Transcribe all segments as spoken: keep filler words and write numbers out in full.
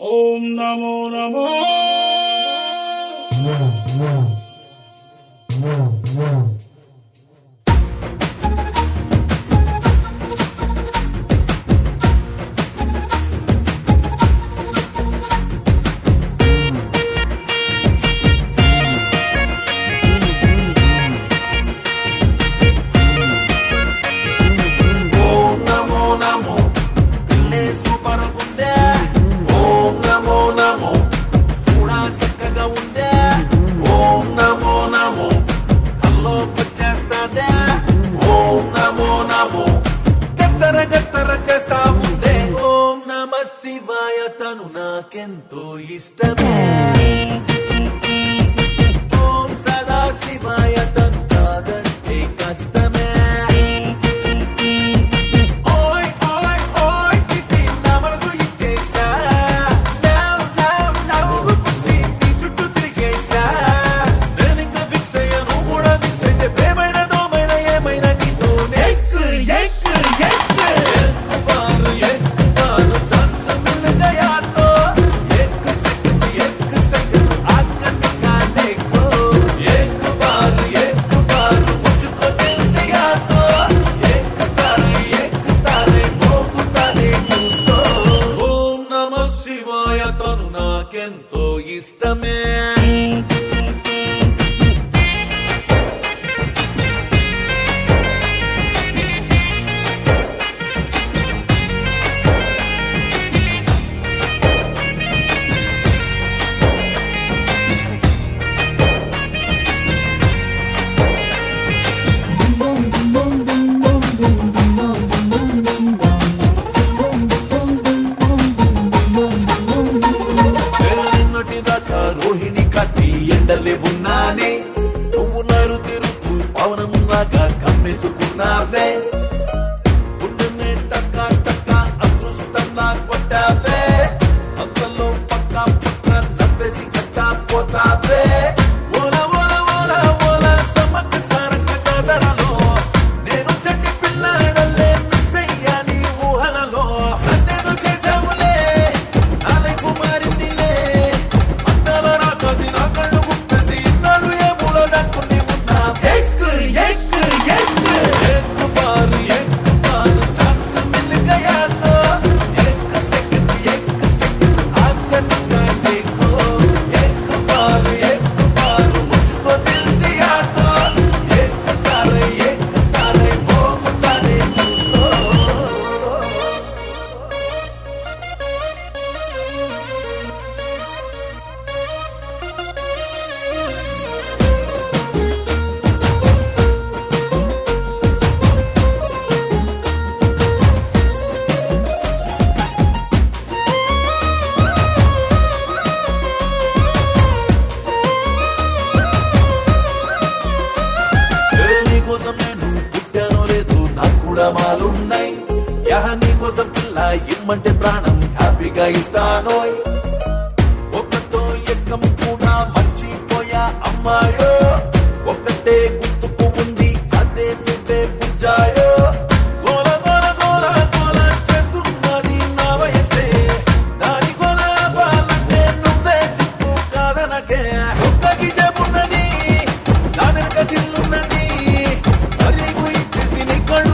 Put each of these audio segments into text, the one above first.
ఓం నమో నమో చేస్తా ఉందే ఓం నమ శివాయ తను నాకెంతో ఇష్టమే ఓం సదా శివాయ తను కాదంటే కష్టమే ఓయ్ ఓయ్ ఓయ్ ఇది నా మనసు ఇచ్చేసా లవ్ లవ్ లవ్ పుట్టి నీ చుట్టూ తిరిగేసా నేను ఇంకా ఫిక్స్ అయ్యాను కూడా ఫిక్స్ అయితే ప్రేమైన దోమైన ఏమైనా నీతోనే తను నాకెంతో ఇష్టమే రోహిణి కట్టి ఎండలే ఉన్నానే నువ్వు నరు తిరుతూ పవనములాగా కమ్మేసుకున్నావే గుండెనే టక్క టక్క అదృష్టంలా కొట్టావే అంతలో పక్క పక్క నవ్వేసి కట్ట పోతావే ఓల ఓల ఓల ఓల సమక్క సారక్క జాతరలో నేను చట్టి పిల్లాడలే మిస్ అయ్యాని ఊహలలో నన్నేదో చేసావులే నా లైఫ్ మారిందిలే మాలున్నాయి యహనీ కోసం పిల్ల ఇమ్మంటే ప్రాణం హ్యాపీగా ఇస్తానోయ్ ఒకతో ఎక్కం కూడా మర్చిపోయా అమ్మాయో ఒకటే గుర్తుకు ఉంది అదే నువ్వే పుజ్జాయో గోల గోల గోల గోల చేస్తున్నది నా వయసే దాని గోల బాలంటే నువ్వే దిక్కు కాదనకే ఒక్కకి చెప్పున్నది నా వెనక దిల్లున్నది అదికు ఇచ్చేసి నీ కళ్ళు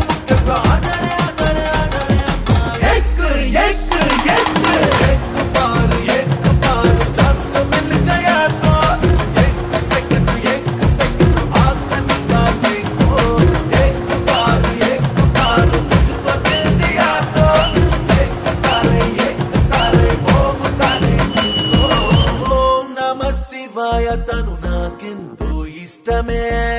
శివాయ తను నాకెంతో ఇష్టమే